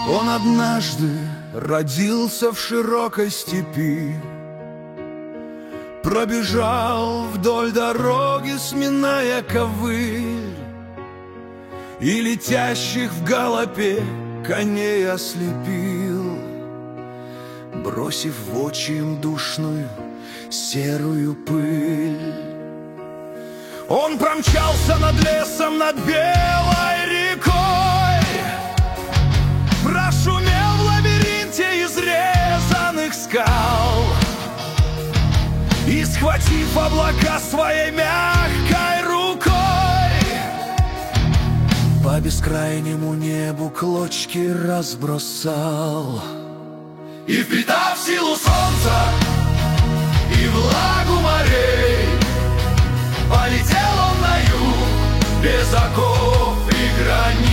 Он однажды родился в широкой степи, пробежал вдоль дороги, сминая ковыль, и летящих в галопе коней ослепил, бросив в очи им душную серую пыль. Он промчался над лесом, над белой рекой, прошумел в лабиринте изрезанных скал, и, схватив облака своей мягкой рукой, по бескрайнему небу клочки разбросал. И, впитав силу солнца и влагу морей, полетел он на юг без оков и границ.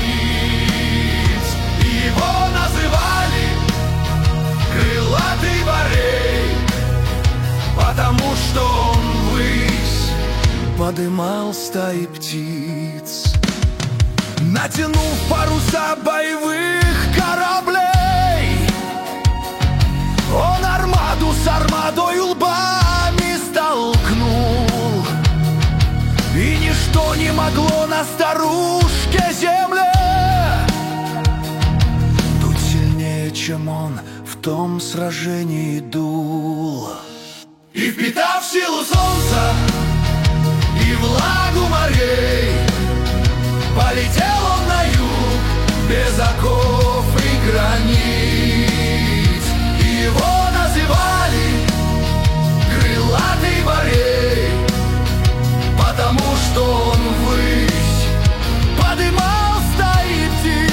И его называли крылатый Борей, потому что он ввысь подымал стаи птиц. Натянув паруса боевых кораблей, он армаду с армадой лбами столкнул, и ничто не могло на старушке земле дуть сильнее, чем он в том сражении дул. И, впитав силу солнца и влагу морей, полетел он на юг без оков и границ. И его называли крылатый Борей, потому что он ввысь подымал стаи птиц.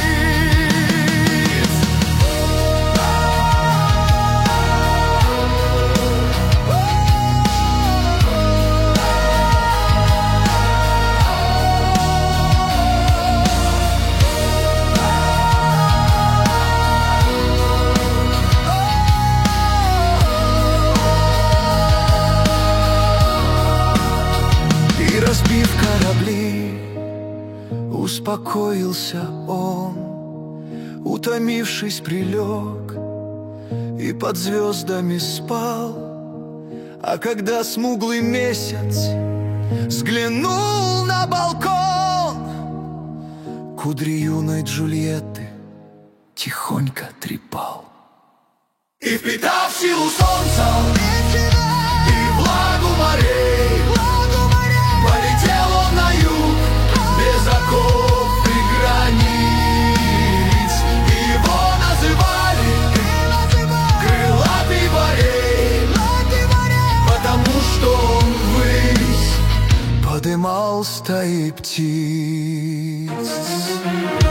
Разбив корабли, успокоился он, утомившись, прилег и под звездами спал. А когда смуглый месяц взглянул на балкон, кудри юной Джульетты тихонько трепал. И, впитав силу солнца и влагу морей, полетел он на юг без оков и границ. И его называли крылатый Борей, потому что он ввысь подымал стаи птиц.